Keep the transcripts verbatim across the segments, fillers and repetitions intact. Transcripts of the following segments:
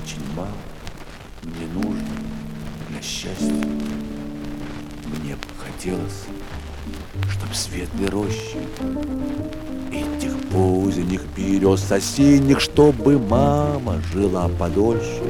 очень мало мне нужно для счастья. Мне бы хотелось, чтоб светлые рощи этих поздних берез осенних, чтобы мама жила подольше.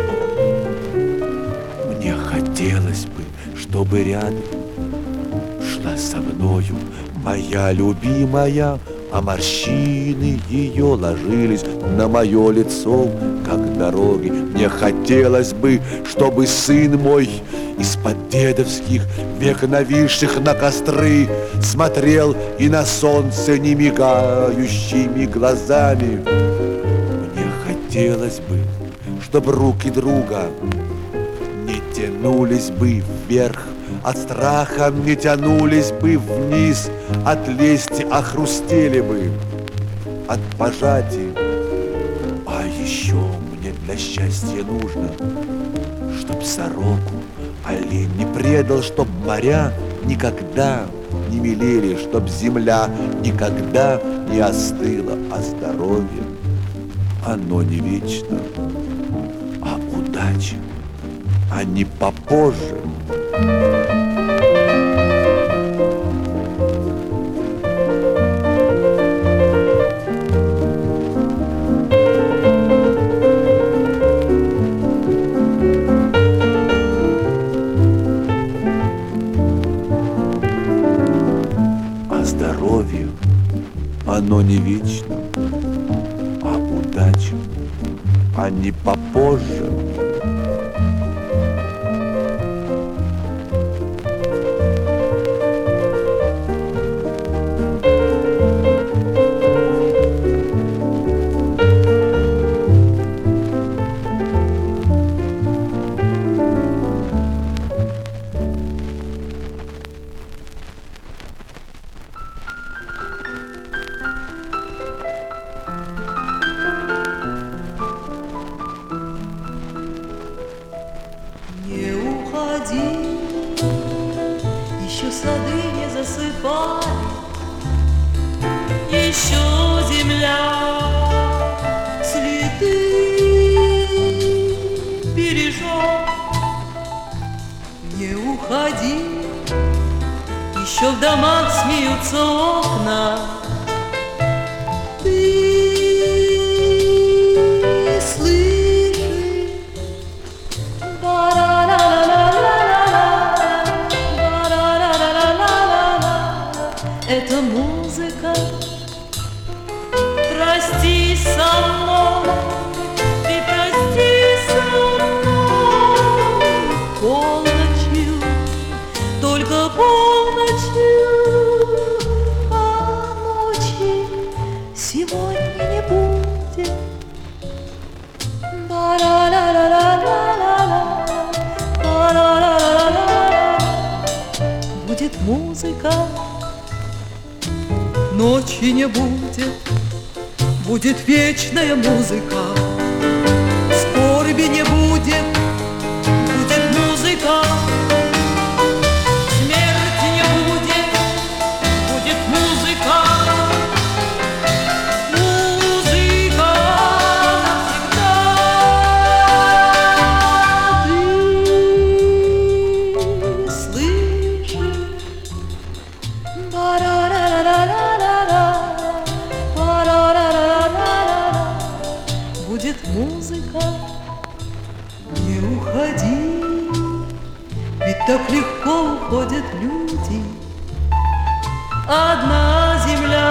Мне хотелось бы, чтобы рядом шла со мною моя любимая, а морщины ее ложились на мое лицо, как дороги. Мне хотелось бы, чтобы сын мой из-под дедовских век нависших на костры смотрел и на солнце не мигающими глазами. Мне хотелось бы, чтобы руки друга не тянулись бы вверх от страха, не тянулись бы вниз от лести, а хрустели бы от пожатий. А еще мне для счастья нужно, чтоб сороку олень не предал, чтоб моря никогда не мелели, чтоб земля никогда не остыла, а здоровье оно не вечно, а удача, а не попозже. А здоровье, оно не вечно, а удача, а не попозже. Еще сады не засыпали, еще земля следы бережет. Не уходи, еще в домах смеются окна. Ты слышишь? Это музыка, прости со мной, ты прости со мной. Полночью, только полночью, а ночи сегодня не будет. Будет музыка, ночи не будет, будет вечная музыка. Скорби не будет, будет музыка. Смерти не будет, будет музыка. Музыка навсегда. Ты слышишь? Будет музыка, не уходи, ведь так легко уходят люди. Одна земля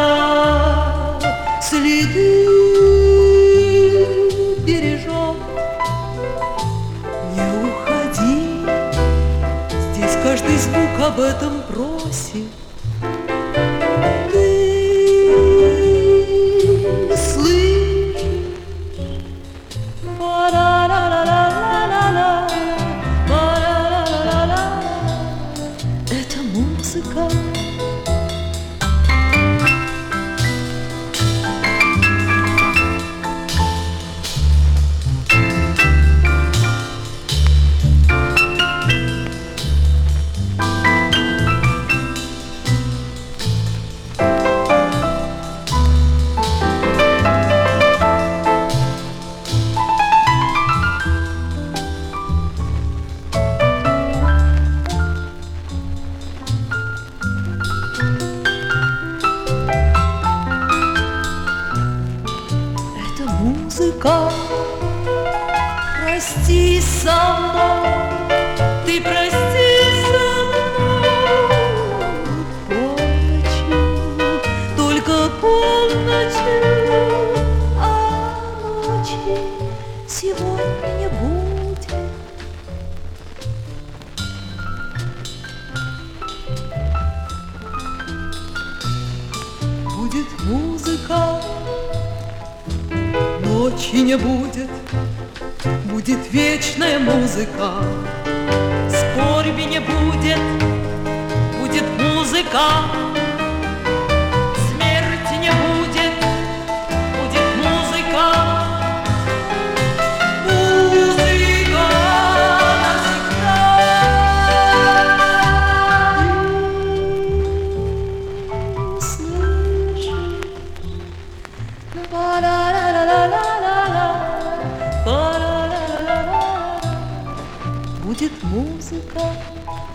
следы бережет. Не уходи, здесь каждый звук об этом просит. Ты слышишь? Это музыка. музыка. Прости со мной, ты прости со мной полночью, только полночью, а ночи сегодня не будет. Будет музыка, ночи не будет. Будет вечная музыка, скорби не будет. Будет музыка, смерти не будет. Будет музыка, музыка навсегда. Слышишь? Ла-ла-ла-ла-ла-ла-ла. Будет музыка.